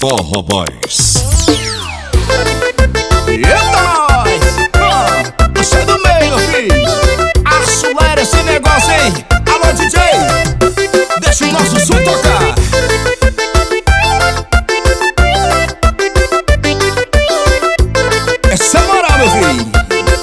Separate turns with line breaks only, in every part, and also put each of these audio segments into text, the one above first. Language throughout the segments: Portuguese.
Forró Boys.
Eita, nós! Sai do meio, meu filho! Acelera esse negócio, hein? Alô, DJ! Deixa o nosso som tocar! Essa é a moral, meu filho!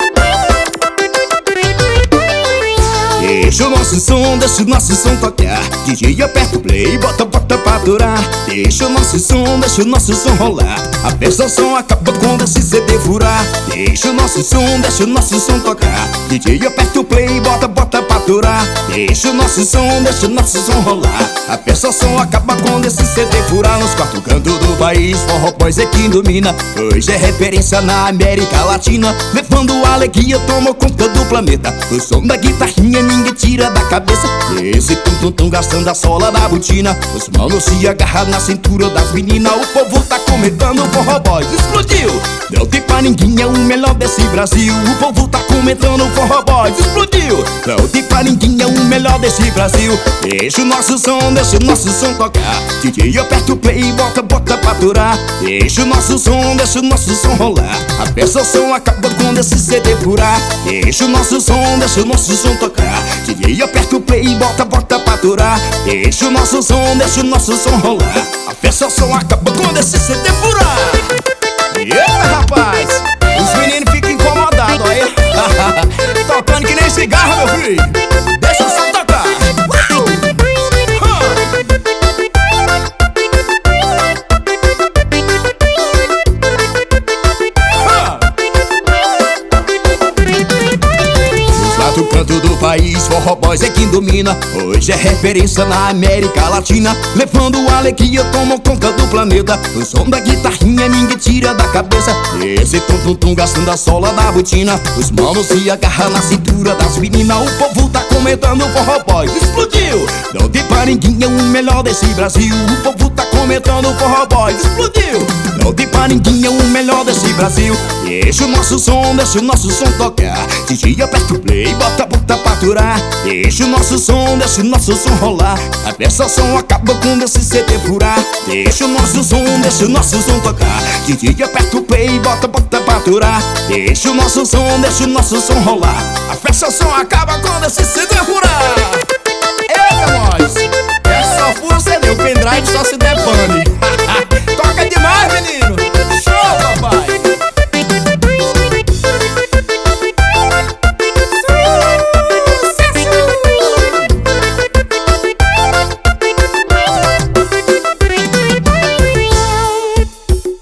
Deixa o nosso som tocar. DJ aperta o play, bota pra durar. Deixa o nosso som rolar. A festa só acaba quando esse CD furar. Deixa o nosso som tocar. DJ aperta o play, bota pra durar. Deixa o nosso som rolar. A festa só acaba quando esse CD furar. Nos quatro cantos do país, Forró Boys é quem domina. Hoje é referência na América Latina, levando alegria, toma conta do planeta. O som da guitarrinha ninguém tira da cabeça. Esse tum-tum-tum gastando a sola da botina. Os manos se agarram na cintura das meninas. O povo tá comentando, o Forró Boys explodiu. Não tem pra ninguém, é o melhor desse Brasil. O povo tá comentando, o Forró Boys explodiu. Não tem pra ninguém, é o melhor desse Brasil. Deixa o nosso som tocar. DJ aperta o play e bota pra durar. Deixa o nosso som rolar. A festa só acaba quando esse CD furar. Deixa o nosso som tocar. DJ aperta o play e bota pra durar. Deixa o nosso som rolar. A festa só acaba quando esse CD furar. Eita, rapaz! Os meninos ficam incomodados aí. Tocando que nem cigarro, meu filho. Deixa o som tocar. Do canto do país, Forró Boys é quem domina. Hoje é referência na América Latina, levando alegria, toma conta do planeta. O som da guitarrinha ninguém tira da cabeça. Esse tum-tum-tum gastando a sola da botina. Os manos se agarram na cintura das meninas. O povo tá comentando, o Forró Boys explodiu. Não tem pra ninguém, é o melhor desse Brasil. O povo tá comentando, o Forró Boys explodiu. Não tem pra ninguém, é o melhor desse Brasil. Deixa o nosso som tocar. DJ aperta o play, bota pra durar. Deixa o nosso som rolar. A festa só acaba quando esse CD furar. Deixa o nosso som tocar. DJ aperta o play, bota pra durar. Deixa o nosso som rolar. A festa só acaba quando esse CD furar. Eita, nós! É só furo CD, o pendrive só se der pane.